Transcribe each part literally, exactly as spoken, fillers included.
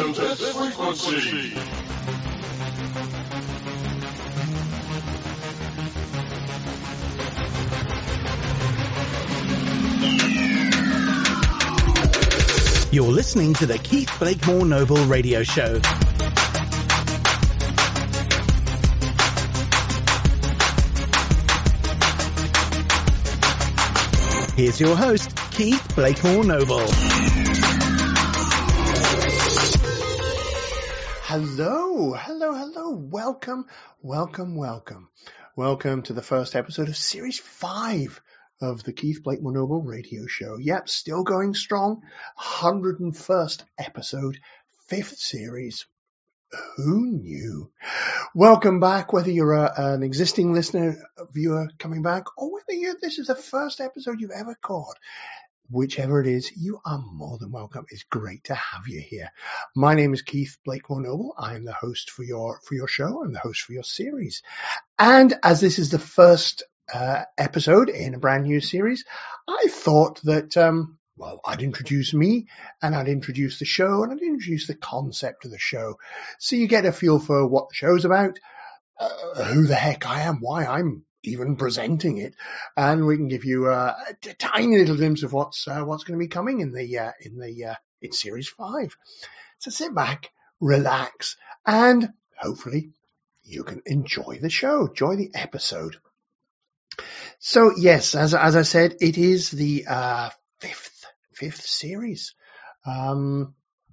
Listen to this frequency. You're listening to the Keith Blakemore Noble Radio Show. Here's your host, Keith Blakemore Noble. Hello, hello, hello. Welcome, welcome, welcome. Welcome to the first episode of Series five of the Keith Blakemore Noble Radio Show. Yep, still going strong. one hundred and first episode, fifth series. Who knew? Welcome back, whether you're a, an existing listener, viewer coming back, or whether you this is the first episode you've ever caught. Whichever it is, you are more than welcome. It's great to have you here. My name is Keith Blakemore Noble. I am the host for your for your show. I'm the host for your series. And as this is the first uh, episode in a brand new series, I thought that, um, well, I'd introduce me and I'd introduce the show and I'd introduce the concept of the show. So you get a feel for what the show's about, uh, who the heck I am, why I'm even presenting it, and we can give you uh, a tiny little glimpse of what's uh, what's going to be coming in the uh, in the uh, in series five. So sit back, relax, and hopefully you can enjoy the show, enjoy the episode. So yes, as as I said, it is the uh, fifth fifth series. Um,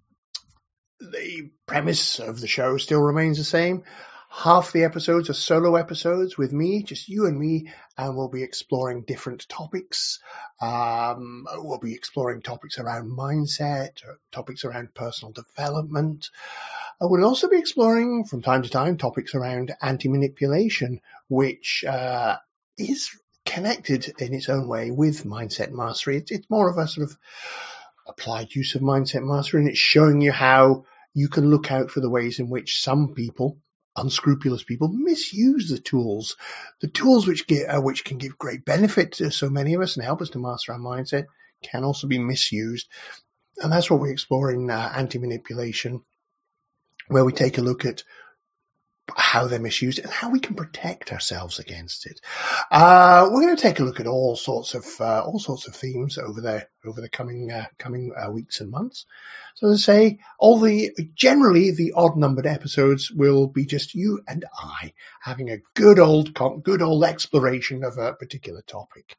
the premise of the show still remains the same. Half the episodes are solo episodes with me, just you and me, and we'll be exploring different topics. Um, we'll be exploring topics around mindset, topics around personal development. I will also be exploring, from time to time, topics around anti-manipulation, which uh, is connected in its own way with mindset mastery. It's, it's more of a sort of applied use of mindset mastery, and it's showing you how you can look out for the ways in which some people, unscrupulous people, misuse the tools, the tools which get, uh, which can give great benefit to so many of us and help us to master our mindset, can also be misused. And that's what we explore in uh, anti-manipulation, where we take a look at how they're misused and how we can protect ourselves against it. Uh, we're going to take a look at all sorts of uh, all sorts of themes over the over the coming uh, coming uh, weeks and months. So as I say, all the generally the odd numbered episodes will be just you and I having a good old good old exploration of a particular topic.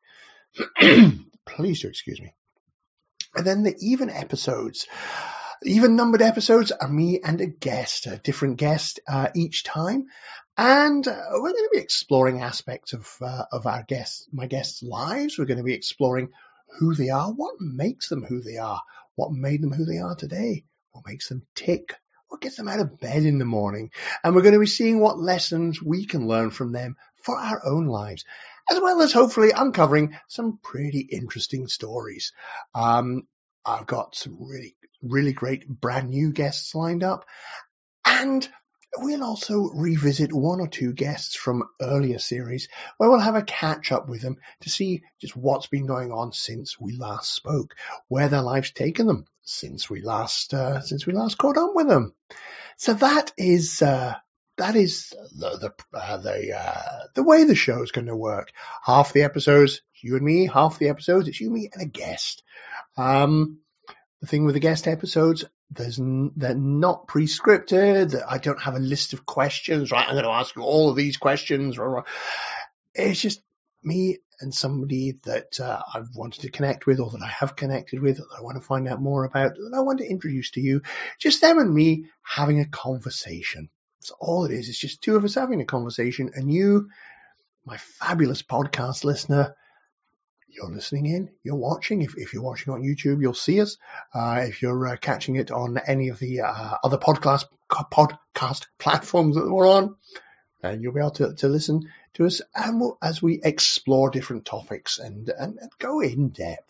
Please do excuse me. And then the even episodes. Even numbered episodes are me and a guest, a different guest uh, each time. And uh, we're going to be exploring aspects of uh, of our guests, my guests' lives. We're going to be exploring who they are, what makes them who they are, what made them who they are today, what makes them tick, what gets them out of bed in the morning. And we're going to be seeing what lessons we can learn from them for our own lives, as well as hopefully uncovering some pretty interesting stories. Um, I've got some really really great brand new guests lined up, and we'll also revisit one or two guests from earlier series where we'll have a catch up with them to see just what's been going on since we last spoke, where their life's taken them since we last uh, since we last caught up with them. So that is uh, that is the the uh, the, uh, the way the show is going to work. Half the episodes you and me, half the episodes it's you, me, and a guest. Um, The thing with the guest episodes, there's n- they're not pre-scripted. I don't have a list of questions, right? I'm going to ask you all of these questions. It's just me and somebody that uh, I've wanted to connect with, or that I have connected with, that I want to find out more about, that I want to introduce to you. Just them and me having a conversation. That's all it is. It's just two of us having a conversation, and you, my fabulous podcast listener, you're listening in, you're watching. If, if you're watching on YouTube, you'll see us. Uh, if you're uh, catching it on any of the uh, other podcast podcast platforms that we're on, then you'll be able to, to listen to us and we'll, as we explore different topics and, and, and go in depth.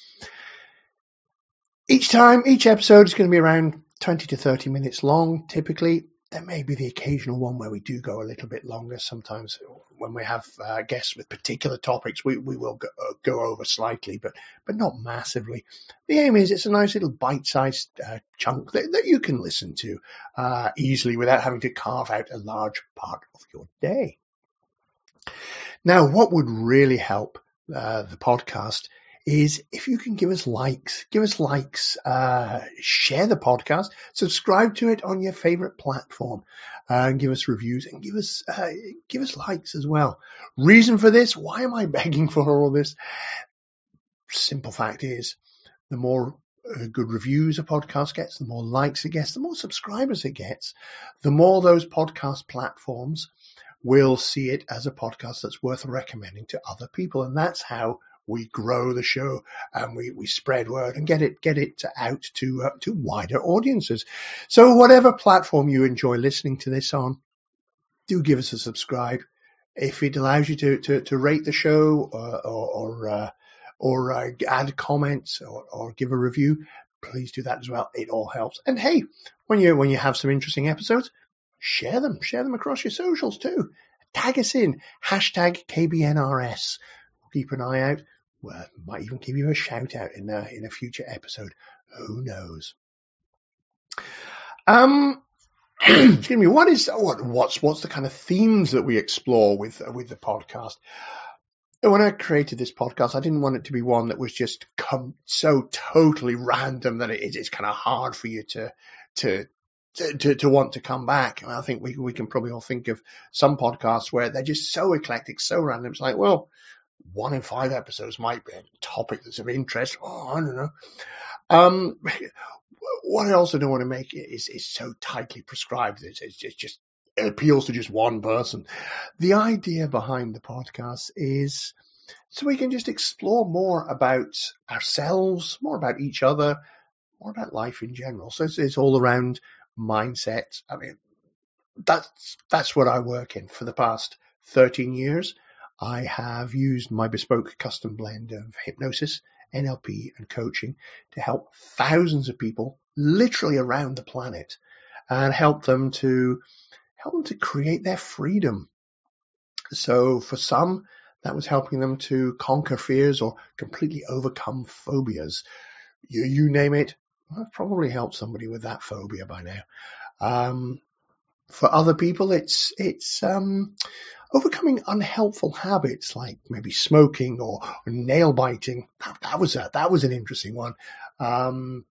Each time, each episode is going to be around twenty to thirty minutes long, typically. There may be the occasional one where we do go a little bit longer. Sometimes when we have uh, guests with particular topics, we, we will go, uh, go over slightly, but but not massively. The aim is it's a nice little bite-sized uh, chunk that, that you can listen to uh, easily without having to carve out a large part of your day. Now, what would really help uh, the podcast is if you can give us likes, give us likes, uh, share the podcast, subscribe to it on your favorite platform, uh, and give us reviews and give us, uh, give us likes as well. Reason for this? Why am I begging for all this? Simple fact is the more uh, good reviews a podcast gets, the more likes it gets, the more subscribers it gets, the more those podcast platforms will see it as a podcast that's worth recommending to other people. And that's how we grow the show and we, we spread word and get it, get it out to, uh, to wider audiences. So whatever platform you enjoy listening to this on, do give us a subscribe. If it allows you to, to, to rate the show or, or, or, uh, or uh, add comments or, or give a review, please do that as well. It all helps. And hey, when you, when you have some interesting episodes, share them, share them across your socials too. Tag us in, hashtag K B N R S. Keep an eye out. Well, might even give you a shout out in a, in a future episode. Who knows? Um, excuse me. What is what? What's what's the kind of themes that we explore with with the podcast? When I created this podcast, I didn't want it to be one that was just come so totally random that it, it's kind of hard for you to to. To, to, to want to come back. And I think we we can probably all think of some podcasts where they're just so eclectic, so random. It's like, well, one in five episodes might be a topic that's of interest. Oh, I don't know. Um, what I also don't want to make is, is so tightly prescribed. It's, it's just, just, it appeals to just one person. The idea behind the podcast is so we can just explore more about ourselves, more about each other, more about life in general. So it's, it's all around mindset. I mean, that's, that's what I work in for the past thirteen years. I have used my bespoke custom blend of hypnosis, N L P and coaching to help thousands of people literally around the planet and help them to help them to create their freedom. So for some, that was helping them to conquer fears or completely overcome phobias. You, you name it. I've probably helped somebody with that phobia by now. Um, for other people, it's it's um, overcoming unhelpful habits like maybe smoking or, or nail biting. That, that was a, that was an interesting one. Um,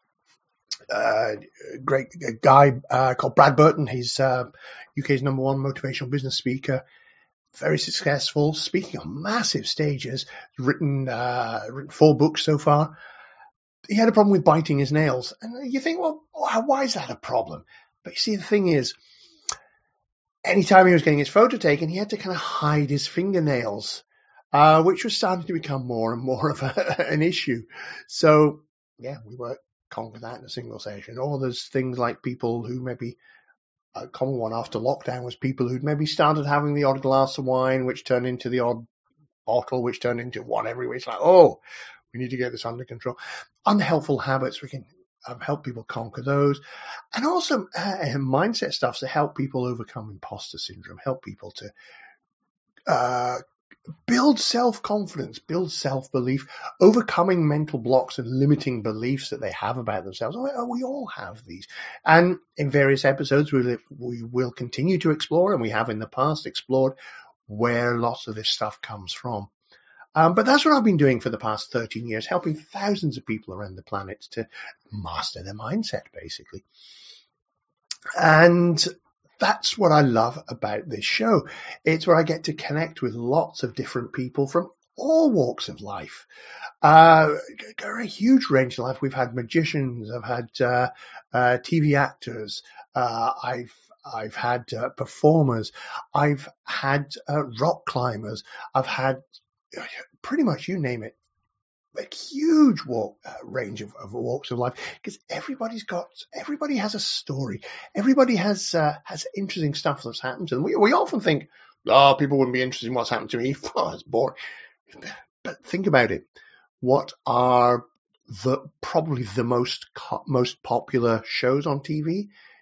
uh, great a guy uh, called Brad Burton. He's uh, U K's number one motivational business speaker. Very successful, speaking on massive stages. Written uh, written four books so far. He had a problem with biting his nails. And you think, well, why is that a problem? But you see, the thing is, anytime he was getting his photo taken, he had to kind of hide his fingernails, uh, which was starting to become more and more of a, an issue. So, yeah, we worked, conquered that in a single session. Or there's things like people who maybe, a common one after lockdown was people who'd maybe started having the odd glass of wine, which turned into the odd bottle, which turned into one every week. It's like, oh, we need to get this under control. Unhelpful habits, we can um, help people conquer those. And also uh, mindset stuff to help people overcome imposter syndrome, help people to uh, build self-confidence, build self-belief, overcoming mental blocks and limiting beliefs that they have about themselves. Oh, we all have these. And in various episodes, we we will continue to explore, and we have in the past explored, where lots of this stuff comes from. Um, but that's what I've been doing for the past thirteen years, helping thousands of people around the planet to master their mindset, basically. And that's what I love about this show. It's where I get to connect with lots of different people from all walks of life. Uh, a huge range of life. We've had magicians, I've had uh, uh, T V actors, uh, I've I've had uh, performers, I've had uh, rock climbers, I've had pretty much you name it, a huge walk, uh, range of, of walks of life, because everybody's got, everybody has a story. Everybody has, uh, has interesting stuff that's happened to them. We, we often think, oh, people wouldn't be interested in what's happened to me. Oh, it's boring. But think about it. What are the, probably the most, most popular shows on T V?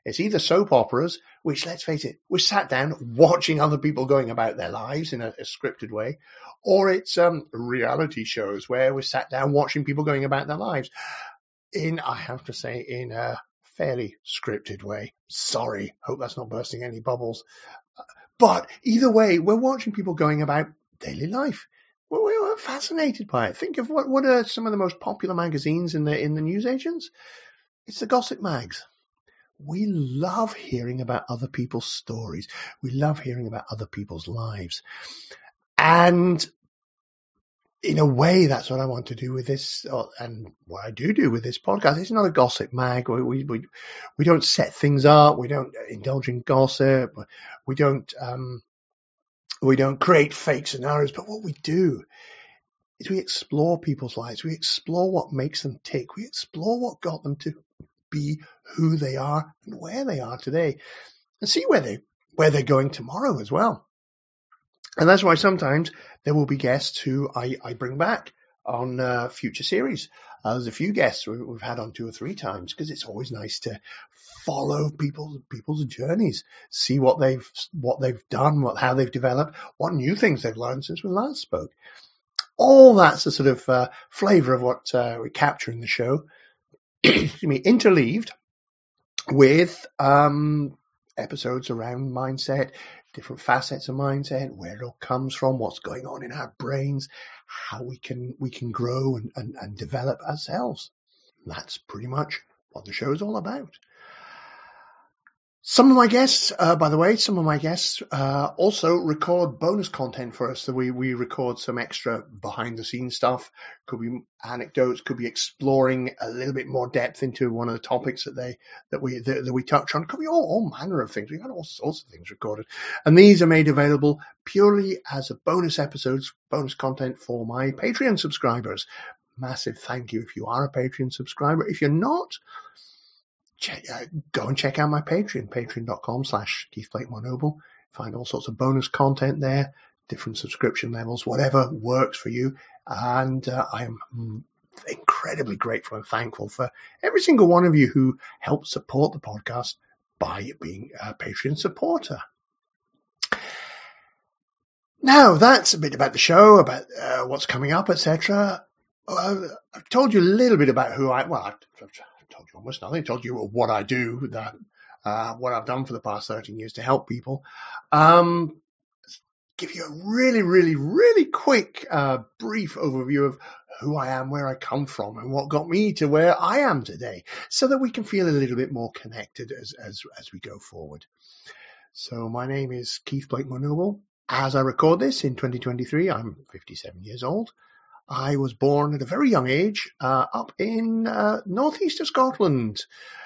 It's either soap operas, which, let's face it, we're sat down watching other people going about their lives in a, a scripted way, or it's um, reality shows where we're sat down watching people going about their lives in, I have to say, in a fairly scripted way. Sorry, hope that's not bursting any bubbles. But either way, we're watching people going about daily life. We're, we're fascinated by it. Think of what, what are some of the most popular magazines in the in the newsagents? It's the gossip mags. We love hearing about other people's stories. We love hearing about other people's lives. And in a way, that's what I want to do with this, and what I do do with this podcast. It's not a gossip mag. We we we, we don't set things up. We don't indulge in gossip. We don't um, we don't create fake scenarios. But what we do is we explore people's lives. We explore what makes them tick. We explore what got them to be who they are and where they are today, and see where they where they're going tomorrow as well. And that's why sometimes there will be guests who I, I bring back on uh, future series. Uh, there's a few guests we've had on two or three times, because it's always nice to follow people's people's journeys, see what they've what they've done, what how they've developed, what new things they've learned since we last spoke. All that's the sort of uh, flavour of what uh, we capture in the show. Excuse me, interleaved with um, episodes around mindset, different facets of mindset, where it all comes from, what's going on in our brains, how we can we can grow and, and, and develop ourselves. And that's pretty much what the show is all about. Some of my guests, uh, by the way, some of my guests uh, also record bonus content for us. So we, we record some extra behind the scenes stuff. Could be anecdotes, could be exploring a little bit more depth into one of the topics that they that we that, that we touch on. Could be all, all manner of things. We've got all sorts of things recorded, and these are made available purely as a bonus episodes, bonus content for my Patreon subscribers. Massive thank you if you are a Patreon subscriber. If you're not, Check, uh, go and check out my Patreon, patreon.com slash Keith Blakemore Noble. Find all sorts of bonus content there, different subscription levels, whatever works for you. And uh, I am incredibly grateful and thankful for every single one of you who helps support the podcast by being a Patreon supporter. Now, that's a bit about the show, about uh, what's coming up, et cetera. Uh, I've told you a little bit about who I, well, I've, I've told you almost nothing. I told you what I do, that uh, what I've done for the past thirteen years to help people. Um, give you a really, really, really quick, uh, brief overview of who I am, where I come from, and what got me to where I am today, so that we can feel a little bit more connected as as as we go forward. So my name is Keith Blakemore Noble. As I record this in twenty twenty-three, I'm fifty-seven years old. I was born at a very young age uh, up in uh, northeast of Scotland.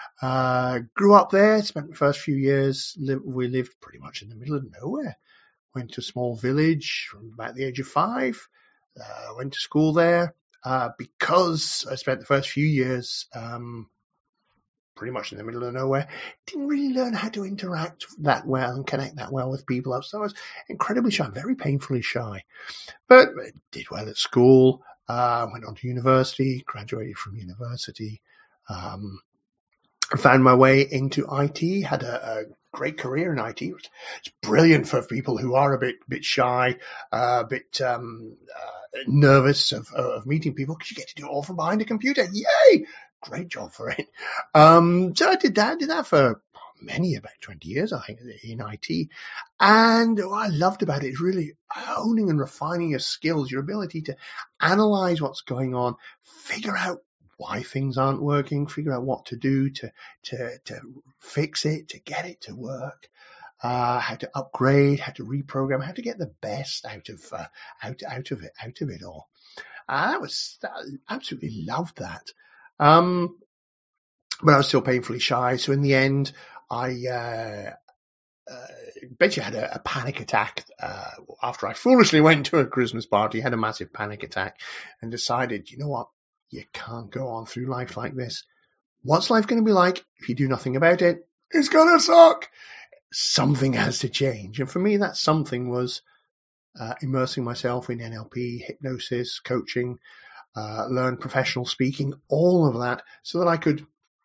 Uh, grew up there, spent the first few years, li- we lived pretty much in the middle of nowhere. Went to a small village from about the age of five. Uh, went to school there. Uh, because I spent the first few years um, pretty much in the middle of nowhere, didn't really learn how to interact that well and connect that well with people. So I was incredibly shy, very painfully shy. But did well at school, uh, went on to university, graduated from university, um, found my way into I T, had a, a great career in I T. It's brilliant for people who are a bit bit shy, uh, a bit um, uh, nervous of, of meeting people, because you get to do it all from behind a computer. Yay! Great job for it. Um, so I did that, did that for many, about twenty years, I think, in I T. And what I loved about it is really honing and refining your skills, your ability to analyze what's going on, figure out why things aren't working, figure out what to do to, to, to fix it, to get it to work, uh, how to upgrade, how to reprogram, how to get the best out of, uh, out, out of it, out of it all. Uh, that was, I absolutely loved that. Um, but I was still painfully shy. So in the end, I, uh, uh, basically had a, a panic attack, uh, after I foolishly went to a Christmas party, had a massive panic attack, and decided, you know what? You can't go on through life like this. What's life going to be like if you do nothing about it? It's going to suck. Something has to change. And for me, that something was, uh, immersing myself in N L P, hypnosis, coaching, uh, learn professional speaking, all of that, so that I could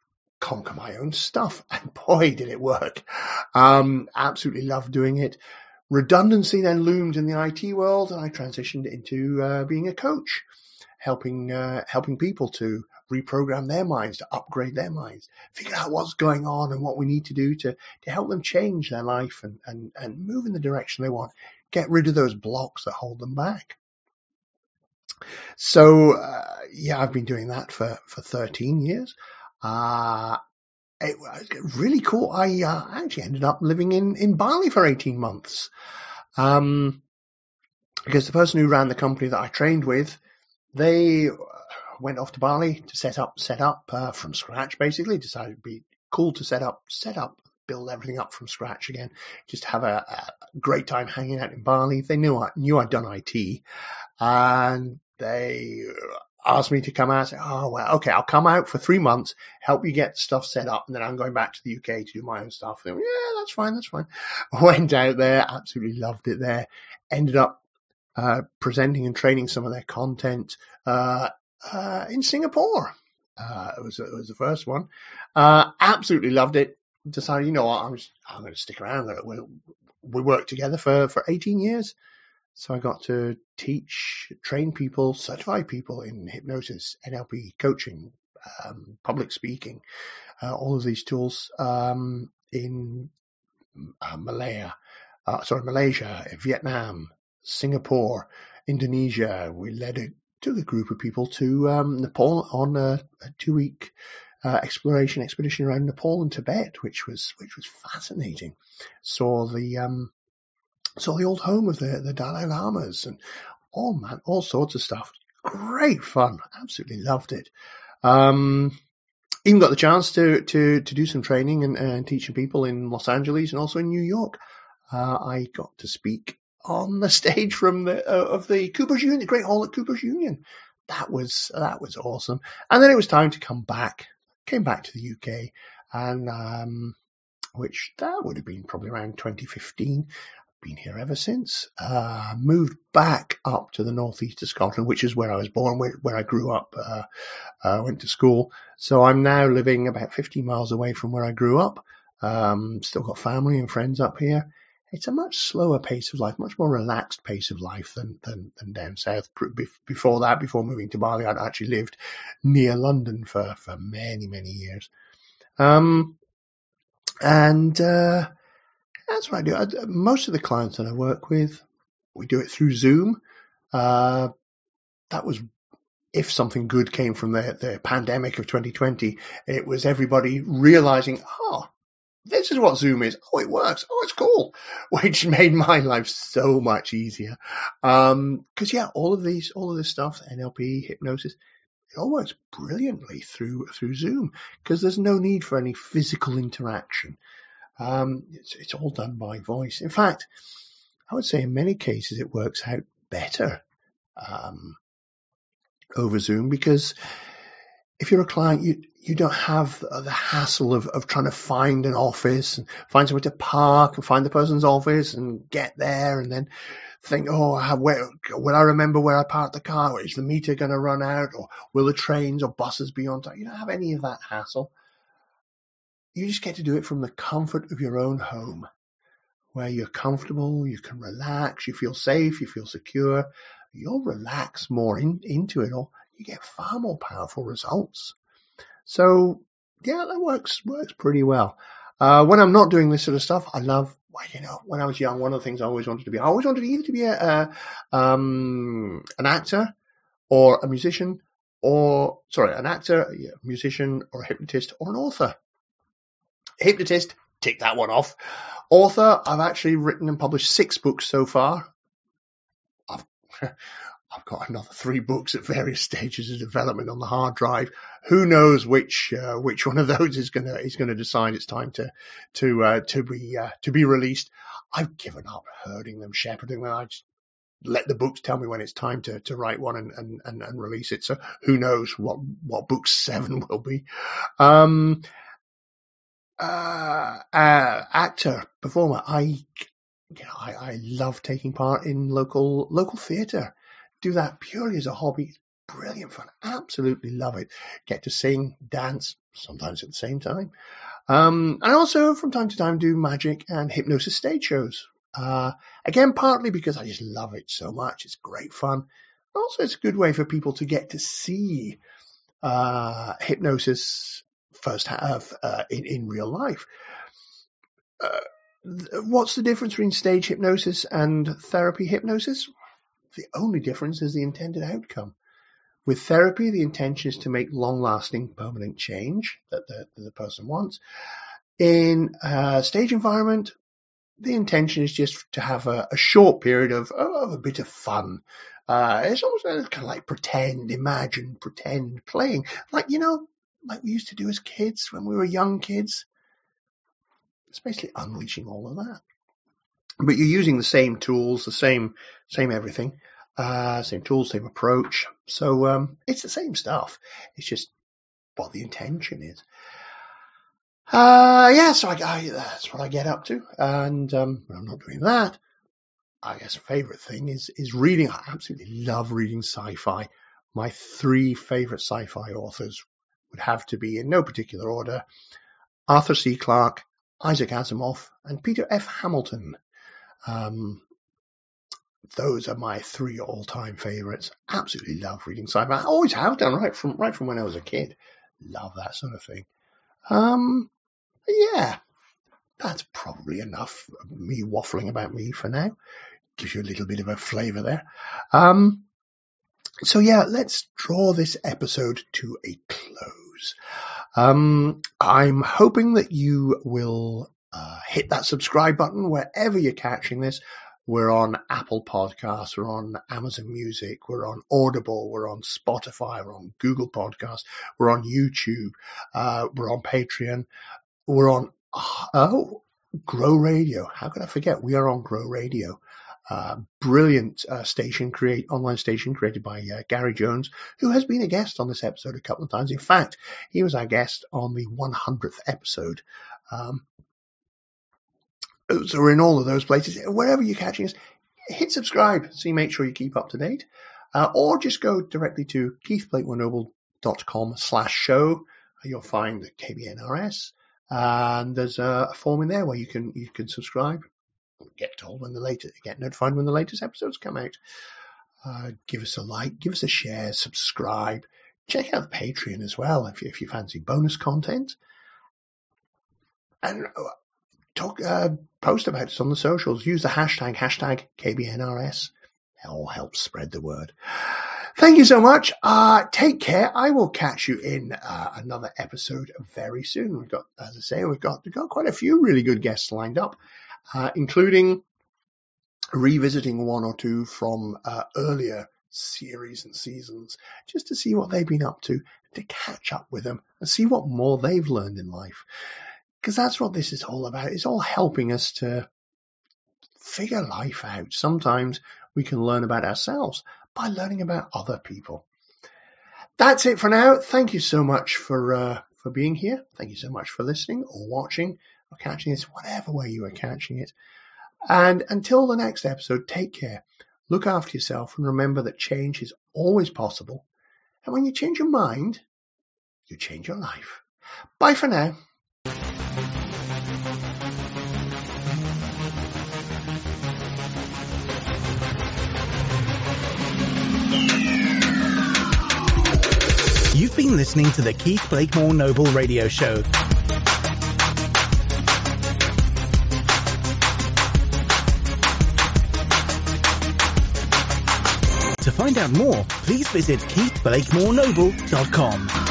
conquer my own stuff. And boy, did it work. Um, absolutely loved doing it. Redundancy then loomed in the I T world, and I transitioned into uh, being a coach, helping uh, helping people to reprogram their minds, to upgrade their minds, figure out what's going on and what we need to do to, to help them change their life and, and, and move in the direction they want, get rid of those blocks that hold them back. So, uh, yeah, I've been doing that for, for thirteen years. Uh, it was really cool. I uh, actually ended up living in, in Bali for eighteen months. Um, because the person who ran the company that I trained with, they went off to Bali to set up, set up uh, from scratch, basically. Decided it'd be cool to set up, set up, build everything up from scratch again. Just have a, a great time hanging out in Bali. They knew I knew I'd done I T, and they asked me to come out. I said, oh, well, okay, I'll come out for three months, help you get stuff set up, and then I'm going back to the U K to do my own stuff. And they went, yeah, that's fine, that's fine. I went out there, absolutely loved it there. Ended up uh, presenting and training some of their content uh, uh, in Singapore. Uh, it was it was the first one. Uh, absolutely loved it. Decided, you know what, I'm, I'm going to stick around. We, we worked together for, for eighteen years. So I got to teach, train people, certify people in hypnosis, N L P, coaching, um, public speaking, uh, all of these tools um, in uh, Malaya, uh, sorry, Malaysia, Vietnam, Singapore, Indonesia. We led a, took a group of people to um, Nepal on a, a two-week uh, exploration expedition around Nepal and Tibet, which was which was fascinating. Saw the um, saw the old home of the, the Dalai Lamas and oh man, all sorts of stuff. Great fun. Absolutely loved it. Um, even got the chance to, to, to do some training and, and teaching people in Los Angeles and also in New York. Uh, I got to speak on the stage from the, uh, of the Cooper's Union, the Great Hall at Cooper's Union. That was, that was awesome. And then it was time to come back, came back to the U K and, um, which that would have been probably around twenty fifteen. Been here ever since. Uh, moved back up to the northeast of Scotland, which is where I was born, where, where I grew up, uh, uh, went to school. So I'm now living about fifty miles away from where I grew up. Um, still got family and friends up here. It's a much slower pace of life, much more relaxed pace of life than, than, than down south. Before that, before moving to Bali, I'd actually lived near London for, for many, many years. Um, and, uh, That's what I do. I, most of the clients that I work with, we do it through Zoom. Uh, that was, if something good came from the, the pandemic of twenty twenty, it was everybody realizing, oh, this is what Zoom is. Oh, it works. Oh, it's cool. Which made my life so much easier. Um, cause yeah, all of these, all of this stuff, N L P, hypnosis, it all works brilliantly through, through Zoom because there's no need for any physical interaction. Um, it's, it's all done by voice. In fact, I would say in many cases it works out better um, over Zoom because if you're a client, you you don't have the hassle of, of trying to find an office and find somewhere to park and find the person's office and get there and then think, oh, how, where, will I remember where I parked the car? Is the meter going to run out? Or will the trains or buses be on time? You don't have any of that hassle. You just get to do it from the comfort of your own home, where you're comfortable, you can relax, you feel safe, you feel secure. You'll relax more in, into it all. You get far more powerful results. So, yeah, that works works pretty well. Uh, when I'm not doing this sort of stuff, I love, well, you know, when I was young, one of the things I always wanted to be, I always wanted either to be a, a um, an actor or a musician or, sorry, an actor, a musician or a hypnotist or an author. Hypnotist, tick that one off. Author, I've actually written and published six books so far. I've, I've got another three books at various stages of development on the hard drive. Who knows which uh, which one of those is gonna is gonna decide it's time to to uh, to be uh, to be released. I've given up herding them, shepherding them. I just let the books tell me when it's time to to write one and and and, and release it. So who knows what what book seven will be. Um, Uh, uh, actor, performer. I, you know, I, I love taking part in local, local theatre. Do that purely as a hobby. It's brilliant fun. Absolutely love it. Get to sing, dance, sometimes at the same time. Um, and also from time to time do magic and hypnosis stage shows. Uh, again, partly because I just love it so much. It's great fun. Also, it's a good way for people to get to see uh, hypnosis first half uh, in, in real life. Uh, what's the difference between stage hypnosis and therapy hypnosis? The only difference is the intended outcome. With therapy, the intention is to make long-lasting, permanent change that the, that the person wants. In a stage environment, the intention is just to have a, a short period of, of a bit of fun. Uh, it's almost kind of like pretend, imagine, pretend, playing. Like, you know, like we used to do as kids when we were young kids. It's basically unleashing all of that. But you're using the same tools, the same, same everything. Uh, same tools, same approach. So, um, it's the same stuff. It's just what the intention is. Uh, yeah, so I, I, that's what I get up to. And, um, when I'm not doing that, I guess favorite thing is, is reading. I absolutely love reading sci-fi. My three favorite sci-fi authors would have to be in no particular order: Arthur C. Clarke, Isaac Asimov, and Peter F. Hamilton. Um, Those are my three all-time favorites. Absolutely love reading sci-fi. I always have done, right from right from when I was a kid. Love that sort of thing. Um, yeah, that's probably enough of me waffling about me for now. Gives you a little bit of a flavour there. Um, so yeah, let's draw this episode to a close. Um, I'm hoping that you will uh, hit that subscribe button wherever you're catching this. We're on Apple Podcasts, we're on Amazon Music, we're on Audible, we're on Spotify, we're on Google Podcasts, we're on YouTube, uh, we're on Patreon, we're on, oh, Grow Radio. How could I forget? We are on Grow Radio. Uh, brilliant uh, station, create online station created by uh, Gary Jones, who has been a guest on this episode a couple of times. In fact, he was our guest on the one hundredth episode. Um, So we're in all of those places. Wherever you're catching us, hit subscribe so you make sure you keep up to date. Uh, or just go directly to keithblakemorenoble.com slash show. You'll find the K B N R S. And there's a form in there where you can you can subscribe. Get told when the latest, get notified when the latest episodes come out. Uh, give us a like, give us a share, subscribe. Check out the Patreon as well if you, if you fancy bonus content. And uh, Talk, uh, post about us on the socials. Use the hashtag, hashtag K B N R S. It all helps spread the word. Thank you so much. Uh, take care. I will catch you in uh, another episode very soon. We've got, as I say, we've got, we've got quite a few really good guests lined up, uh, including revisiting one or two from uh, earlier series and seasons, just to see what they've been up to, to catch up with them and see what more they've learned in life. Because that's what this is all about. It's all helping us to figure life out. Sometimes we can learn about ourselves by learning about other people. That's it for now. Thank you so much for uh, for being here. Thank you so much for listening or watching or catching this, whatever way you are catching it. And until the next episode, take care. Look after yourself and remember that change is always possible. And when you change your mind, you change your life. Bye for now. You've been listening to the Keith Blakemore Noble Radio Show. To find out more, please visit keith blakemore noble dot com.